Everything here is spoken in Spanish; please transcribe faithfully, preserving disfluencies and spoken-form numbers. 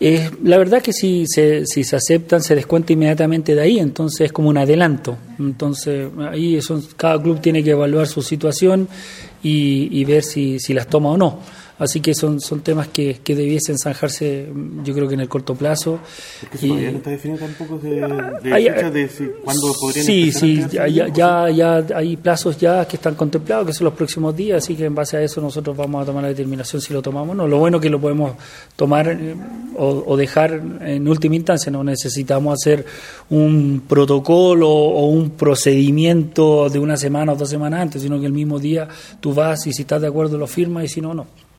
Eh, la verdad que si se, si se aceptan se descuenta inmediatamente de ahí, entonces es como un adelanto. Entonces ahí eso, cada club tiene que evaluar su situación y, y ver si, si las toma o no. Así que son son temas que, que debiesen zanjarse, yo creo que en el corto plazo. Porque eso todavía no está definido tampoco de, de hay, fecha de si, cuándo podrían sí, empezar sí, a ya, ya, ya, ya hay plazos ya que están contemplados, que son los próximos días, así que en base a eso nosotros vamos a tomar la determinación si lo tomamos o no. Lo bueno es que lo podemos tomar eh, o, o dejar en última instancia, no necesitamos hacer un protocolo o un procedimiento de una semana o dos semanas antes, sino que el mismo día tú vas y si estás de acuerdo lo firmas y si no, no.